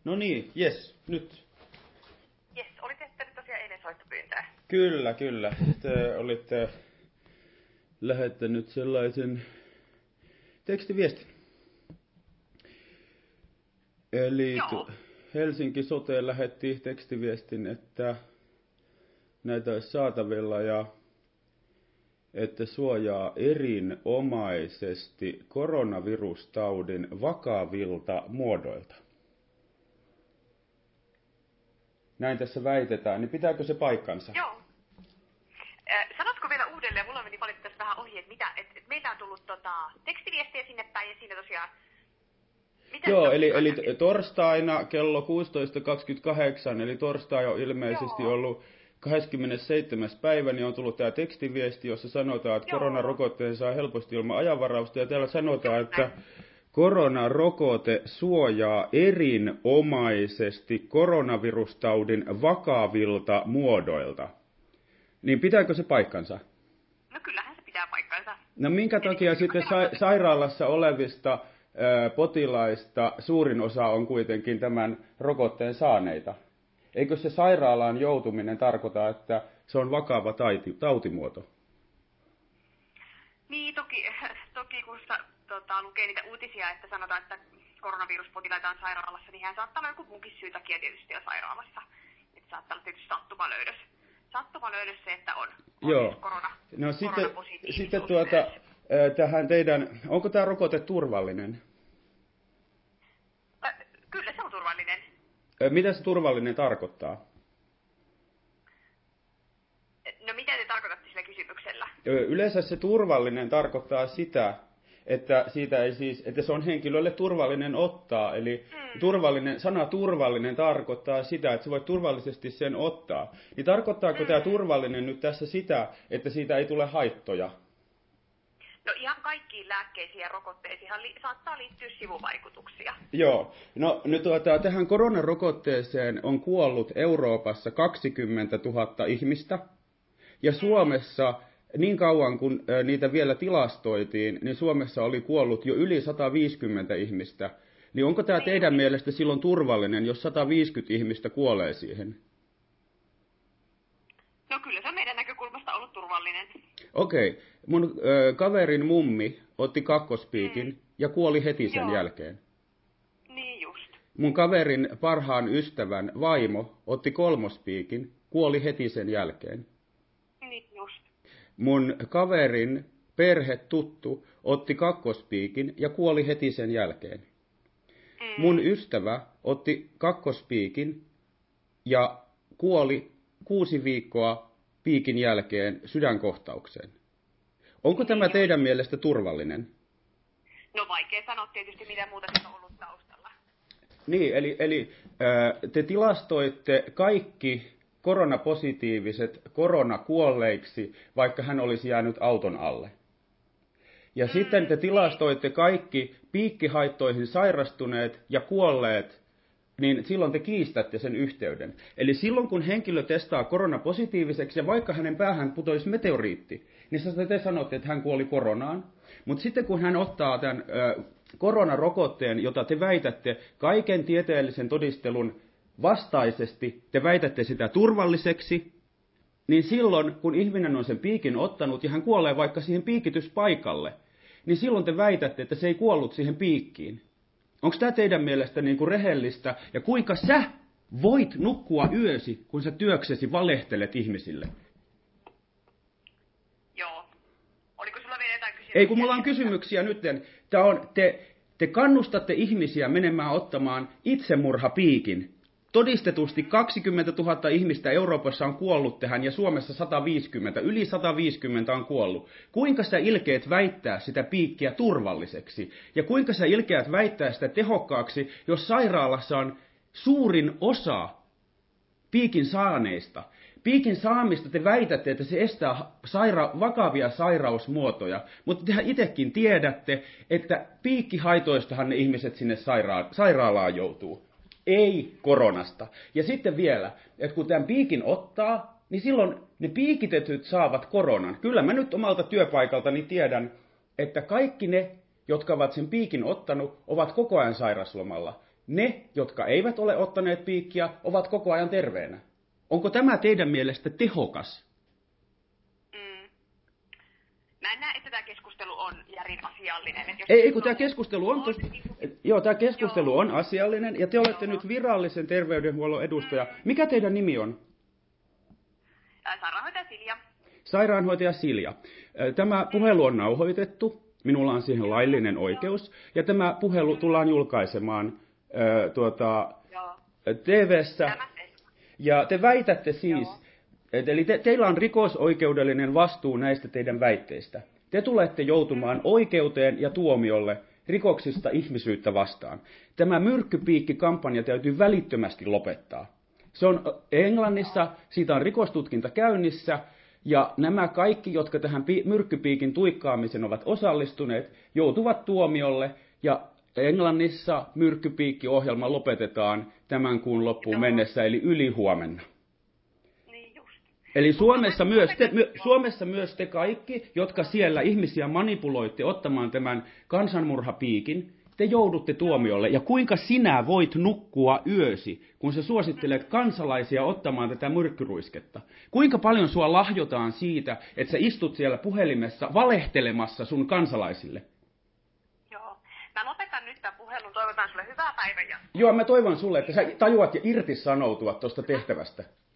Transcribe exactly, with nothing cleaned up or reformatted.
No niin, jes, nyt. Jes, olitte sitten tosiaan eilen soittopyyntöä. Kyllä, kyllä. Te olitte lähettänyt sellaisen tekstiviestin. Eli Joo. Helsinki Sote lähetti tekstiviestin, että näitä olisi saatavilla ja että suojaa erinomaisesti koronavirustaudin vakavilta muodoilta. Näin tässä väitetään, niin pitääkö se paikkansa? Joo. Äh, sanotko vielä uudelleen, mulla meni valitettavasti vähän ohi, että mitä, et, et meiltä on tullut tota, tekstiviestiä sinne päin ja siinä tosiaan... Mitä Joo, eli, eli torstaina kello kuusitoista kaksikymmentäkahdeksan, eli torstai on ilmeisesti Joo. ollut kahdeskymmenesseitsemäs päivä, niin on tullut tämä tekstiviesti, jossa sanotaan, että Joo. koronarokotteen saa helposti ilman ajanvarausta, ja täällä sanotaan, että koronarokote suojaa erinomaisesti koronavirustaudin vakavilta muodoilta. Niin pitääkö se paikkansa? No kyllähän se pitää paikkansa. No minkä takia Eli, sitten sa- sairaalassa olevista ää, potilaista suurin osa on kuitenkin tämän rokotteen saaneita? Eikö se sairaalaan joutuminen tarkoita, että se on vakava taiti, tautimuoto? Niin, toki, toki kun sa, tota, lukee niitä uutisia, että sanotaan, että koronaviruspotilaita on sairaalassa, niin hän saattaa olla joku munkin syy takia tietysti jo sairaalassa. Että saattaa olla tietysti sattumalöydös. Sattumalöydös se, että on, on Joo. siis korona, No sitten, koronapositiivisuus sitten tuota, myös. tähän teidän, onko tämä rokote turvallinen? Äh, kyllä se on turvallinen. Mitä se turvallinen tarkoittaa? No mitä te tarkoitatte sillä kysymyksellä? Yleensä se turvallinen tarkoittaa sitä, että, siitä ei siis, että se on henkilölle turvallinen ottaa. Eli hmm. turvallinen, sana turvallinen tarkoittaa sitä, että sä voit turvallisesti sen ottaa. Niin tarkoittaako hmm. tämä turvallinen nyt tässä sitä, että siitä ei tule haittoja? No ihan kaikkiin lääkkeisiin ja rokotteisiin li- saattaa liittyä sivuvaikutuksia. Joo. No nyt tuota, tähän koronarokotteeseen on kuollut Euroopassa kaksikymmentätuhatta ihmistä. Ja Suomessa, niin kauan kun niitä vielä tilastoitiin, niin Suomessa oli kuollut jo yli sata viisikymmentä ihmistä. Niin onko tämä teidän mielestä silloin turvallinen, jos sata viisikymmentä ihmistä kuolee siihen? No kyllä se on meidän näkökulmasta ollut turvallinen. Okei. Okay. Mun ö, kaverin mummi otti kakkospiikin mm. ja kuoli heti sen Joo. jälkeen. Niin just. Mun kaverin parhaan ystävän vaimo otti kolmospiikin, kuoli heti sen jälkeen. Niin just. Mun kaverin perhetuttu otti kakkospiikin ja kuoli heti sen jälkeen. Mm. Mun ystävä otti kakkospiikin ja kuoli kuusi viikkoa piikin jälkeen sydänkohtaukseen. Onko tämä teidän mielestä turvallinen? No vaikea sanoa tietysti, mitä muuta siinä on ollut taustalla. Niin, eli, eli te tilastoitte kaikki koronapositiiviset koronakuolleiksi, vaikka hän olisi jäänyt auton alle. Ja mm, sitten te tilastoitte kaikki piikkihaittoihin sairastuneet ja kuolleet, niin silloin te kiistätte sen yhteyden. Eli silloin kun henkilö testaa koronapositiiviseksi ja vaikka hänen päähän putoisi meteoriitti, niin te sanotte, että hän kuoli koronaan. Mutta sitten kun hän ottaa tämän ö, koronarokotteen, jota te väitätte kaiken tieteellisen todistelun vastaisesti, te väitätte sitä turvalliseksi, niin silloin kun ihminen on sen piikin ottanut ja hän kuolee vaikka siihen piikityspaikalle, niin silloin te väitätte, että se ei kuollut siihen piikkiin. Onko tämä teidän mielestä niin kuin rehellistä? Ja kuinka sä voit nukkua yösi, kun sä työksesi valehtelet ihmisille? Joo. Oliko sulla vielä jotain kysymyksiä? Ei, kun mulla on kysymyksiä nyt. Tää on, te, te kannustatte ihmisiä menemään ottamaan itsemurhapiikin. Todistetusti kaksikymmentätuhatta ihmistä Euroopassa on kuollut tähän ja Suomessa sata viisikymmentä. Yli sata viisikymmentä on kuollut. Kuinka sä ilkeät väittää sitä piikkiä turvalliseksi? Ja kuinka sä ilkeät väittää sitä tehokkaaksi, jos sairaalassa on suurin osa piikin saaneista? Piikin saamista te väitätte, että se estää saira- vakavia sairausmuotoja, mutta tehän itsekin tiedätte, että piikkihaitoistahan ne ihmiset sinne saira- sairaalaan joutuu. Ei koronasta. Ja sitten vielä, että kun tämän piikin ottaa, niin silloin ne piikitetyt saavat koronan. Kyllä mä nyt omalta työpaikaltani tiedän, että kaikki ne, jotka ovat sen piikin ottanut, ovat koko ajan sairaslomalla. Ne, jotka eivät ole ottaneet piikkiä, ovat koko ajan terveenä. Onko tämä teidän mielestä tehokas? Mm. Mä en näe, että tämä keskustelu on järin asiallinen. Että jos ei, ei, kun tämä keskustelu on, tos... on niin... Joo, tämä keskustelu Joo. on asiallinen, ja te olette Joo. nyt virallisen terveydenhuollon edustaja. Mikä teidän nimi on? Sairaanhoitaja Silja. Sairaanhoitaja Silja. Tämä puhelu on nauhoitettu. Minulla on siihen laillinen oikeus. Ja tämä puhelu tullaan julkaisemaan äh, tuota, T V:ssä. Ja te väitätte siis, et, eli te, teillä on rikosoikeudellinen vastuu näistä teidän väitteistä. Te tulette joutumaan oikeuteen ja tuomiolle rikoksista ihmisyyttä vastaan. Tämä myrkkypiikki-kampanja täytyy välittömästi lopettaa. Se on Englannissa, siitä on rikostutkinta käynnissä, ja nämä kaikki, jotka tähän myrkkypiikin tuikkaamiseen ovat osallistuneet, joutuvat tuomiolle, ja Englannissa myrkkypiikki-ohjelma lopetetaan tämän kuun loppuun mennessä, eli yli huomenna. Niin just. Eli Suomessa myös, te, my, Suomessa myös te kaikki, jotka siellä ihmisiä manipuloitte ottamaan tämän kansanmurhapiikin, te joudutte tuomiolle. Ja kuinka sinä voit nukkua yösi, kun sä suosittelet kansalaisia ottamaan tätä myrkkyruisketta? Kuinka paljon sua lahjotaan siitä, että sä istut siellä puhelimessa valehtelemassa sun kansalaisille? Joo. Mä lopetan nyt tämän puhelun. Toivotan sulle hyvää päivää. Joo, mä toivon sulle, että sä tajuat ja irtisanoutua tuosta tehtävästä.